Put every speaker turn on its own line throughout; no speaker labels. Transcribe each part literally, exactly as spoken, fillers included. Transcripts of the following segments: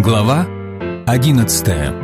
Глава одиннадцатая.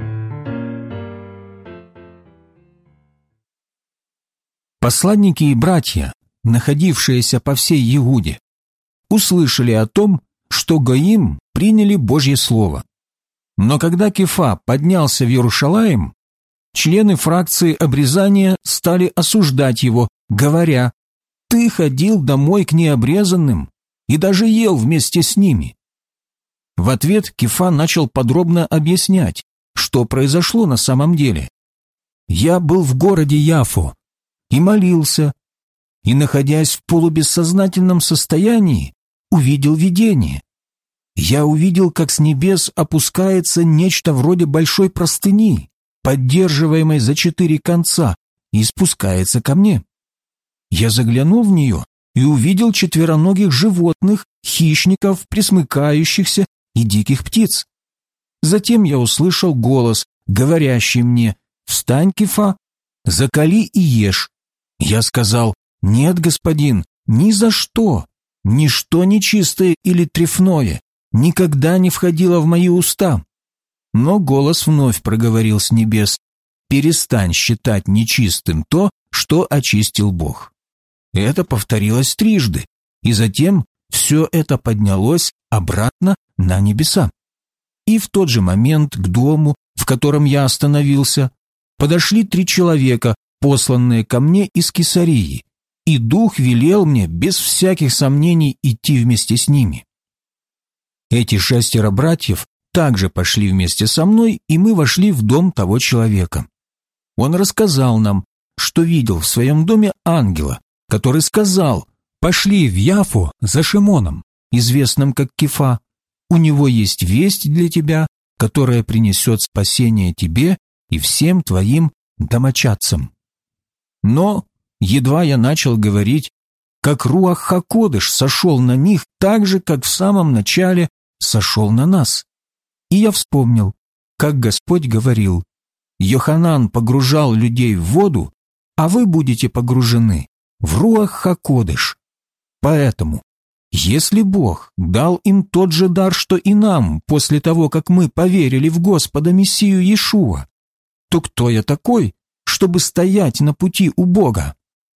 Посланники и братья, находившиеся по всей Иуде, услышали о том, что гоим приняли Божье Слово. Но когда Кефа поднялся в Иерушалаим, члены фракции обрезания стали осуждать его, говоря: «Ты ходил домой к необрезанным и даже ел вместе с ними». В ответ Кефа начал подробно объяснять, что произошло на самом деле. «Я был в городе Яффо и молился, и, находясь в полубессознательном состоянии, увидел видение. Я увидел, как с небес опускается нечто вроде большой простыни, поддерживаемой за четыре конца, и спускается ко мне. Я заглянул в нее и увидел четвероногих животных, хищников, пресмыкающихся и диких птиц. Затем я услышал голос, говорящий мне: «Встань, Кефа, закали и ешь». Я сказал: «Нет, господин, ни за что, ничто нечистое или трефное никогда не входило в мои уста». Но голос вновь проговорил с небес: «Перестань считать нечистым то, что очистил Бог». Это повторилось трижды, и затем все это поднялось обратно на небеса. И в тот же момент к дому, в котором я остановился, подошли три человека, посланные ко мне из Кесарии, и Дух велел мне без всяких сомнений идти вместе с ними. Эти шестеро братьев также пошли вместе со мной, и мы вошли в дом того человека. Он рассказал нам, что видел в своем доме ангела, который сказал: «Пошли в Яффу за Шимоном, известным как Кефа. У него есть весть для тебя, которая принесет спасение тебе и всем твоим домочадцам». Но едва я начал говорить, как Руах ха-Кодеш сошел на них так же, как в самом начале сошел на нас. И я вспомнил, как Господь говорил: «Йоханан погружал людей в воду, а вы будете погружены в Руах ха-Кодеш». Поэтому, если Бог дал им тот же дар, что и нам, после того, как мы поверили в Господа Мессию Иешуа, то кто я такой, чтобы стоять на пути у Бога?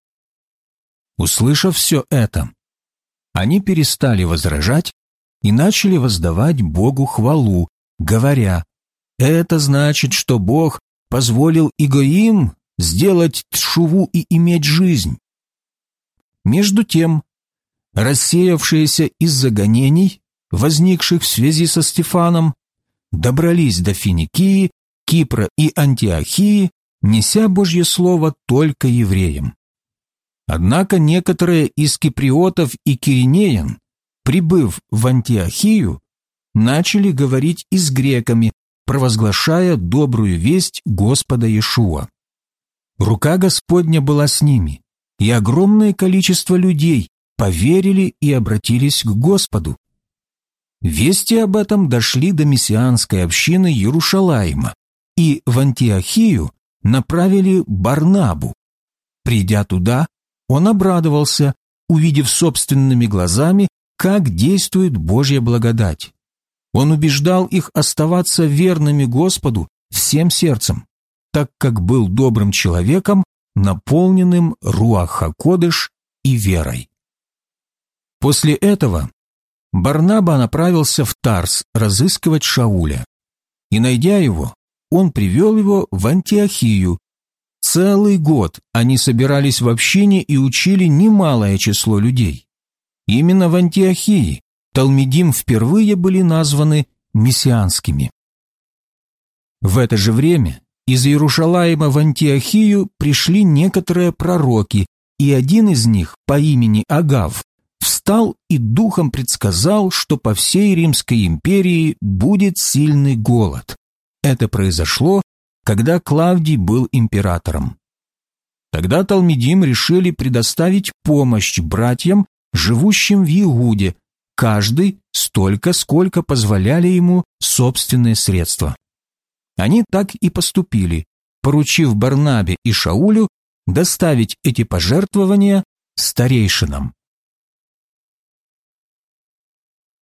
Услышав все это, они перестали возражать и начали воздавать Богу хвалу, говоря: «Это значит, что Бог позволил и гоим сделать тшуву и иметь жизнь». Между тем, рассеявшиеся из-за гонений, возникших в связи со Стефаном, добрались до Финикии, Кипра и Антиохии, неся Божье Слово только евреям. Однако некоторые из киприотов и киринеян, прибыв в Антиохию, начали говорить и с греками, провозглашая добрую весть Господа Иешуа. Рука Господня была с ними, и огромное количество людей поверили и обратились к Господу. Вести об этом дошли до мессианской общины Иерушалаима, и в Антиохию направили Барнабу. Придя туда, он обрадовался, увидев собственными глазами, как действует Божья благодать. Он убеждал их оставаться верными Господу всем сердцем, так как был добрым человеком, наполненным Руах ха-Кодеш и верой. После этого Барнаба направился в Тарс разыскивать Шауля, и, найдя его, он привел его в Антиохию. Целый год они собирались в общине и учили немалое число людей. Именно в Антиохии талмидим впервые были названы мессианскими. В это же время из Иерушалаима в Антиохию пришли некоторые пророки, и один из них по имени Агав встал и духом предсказал, что по всей Римской империи будет сильный голод. Это произошло, когда Клавдий был императором. Тогда талмидим решили предоставить помощь братьям, живущим в Иуде, каждый столько, сколько позволяли ему собственные средства. Они так и поступили, поручив Барнабе и Шаулю доставить эти пожертвования старейшинам.